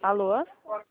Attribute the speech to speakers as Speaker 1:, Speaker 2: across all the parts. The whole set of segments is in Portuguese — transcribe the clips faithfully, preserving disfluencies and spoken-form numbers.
Speaker 1: Alô?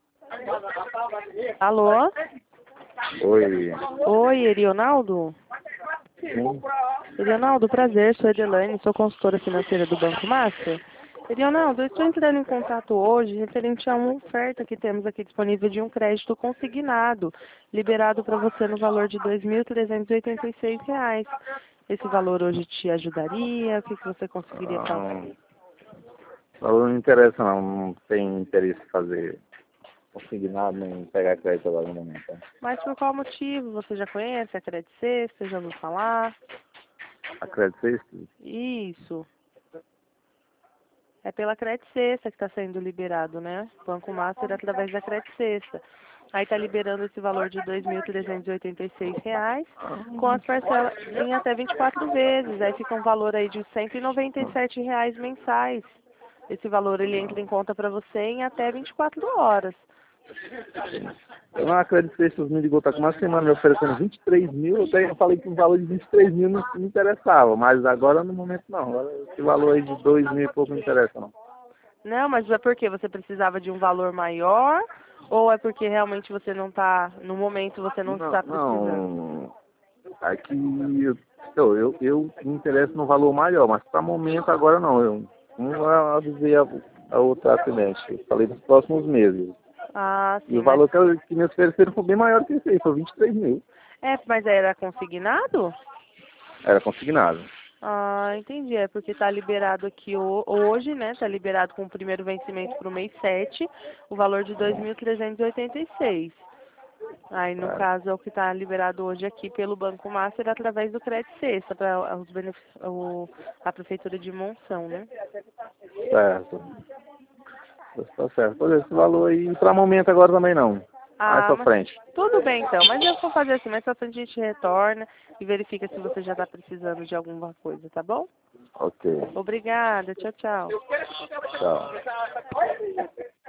Speaker 1: Alô?
Speaker 2: Oi.
Speaker 1: Oi, Erionaldo?
Speaker 2: Sim.
Speaker 1: Erionaldo, prazer, sou Edelaine, sou consultora financeira do Banco Master. Erionaldo, eu estou entrando em contato hoje referente a uma oferta que temos aqui disponível de um crédito consignado, liberado para você no valor de dois mil trezentos e oitenta e seis reais. Esse valor hoje te ajudaria? O que, que você conseguiria fazer?
Speaker 2: Não, não interessa não, não tem interesse em fazer consignado nem pegar crédito agora no momento. Tá?
Speaker 1: Mas por qual motivo? Você já conhece a Credit Sexta? Já ouviu falar?
Speaker 2: A Credit Sexta?
Speaker 1: Isso. É pela Credit Sexta que está sendo liberado, né? Banco Master através da Credit Sexta. Aí está liberando esse valor de dois mil trezentos e oitenta e seis reais com as parcelas em até vinte e quatro vezes. Aí fica um valor aí de cento e noventa e sete reais mensais. Esse valor ele entra em conta para você em até vinte e quatro horas.
Speaker 2: Eu não acredito que esses me ligou, tá com uma semana me oferecendo vinte e três mil, eu, até, eu falei que o valor de vinte e três mil não me interessava, mas agora no momento não, agora esse valor aí de dois mil e pouco não interessa não.
Speaker 1: Não, mas é porque você precisava de um valor maior ou é porque realmente você não está, no momento você não,
Speaker 2: Não,
Speaker 1: está precisando?
Speaker 2: não, aqui eu, eu, eu me interesso no valor maior, mas para momento agora não, eu não avisei a, a outra acidente, eu falei dos próximos meses.
Speaker 1: Ah,
Speaker 2: E
Speaker 1: sim,
Speaker 2: o
Speaker 1: mas
Speaker 2: valor que, eu, que me ofereceram foi bem maior que esse aí, foi vinte e três mil.
Speaker 1: é, mas era consignado?
Speaker 2: Era consignado.
Speaker 1: Ah, entendi. É porque está liberado aqui ho- hoje, né? Está liberado com o primeiro vencimento para o mês sete, o valor de dois mil trezentos e oitenta e seis. Aí, no
Speaker 2: É,
Speaker 1: caso, é o que está liberado hoje aqui pelo Banco Master através do Credit Sexta, para os benefícios, o, a Prefeitura de Monção, né?
Speaker 2: certo. Tá certo. Pois esse valor aí, para momento agora também não. Mais
Speaker 1: Ah,
Speaker 2: pra
Speaker 1: mas
Speaker 2: frente.
Speaker 1: tudo bem então. Mas eu vou fazer assim, mais pra frente a gente retorna e verifica se você já está precisando de alguma coisa, tá bom?
Speaker 2: Ok.
Speaker 1: Obrigada, tchau, tchau.
Speaker 2: Tchau.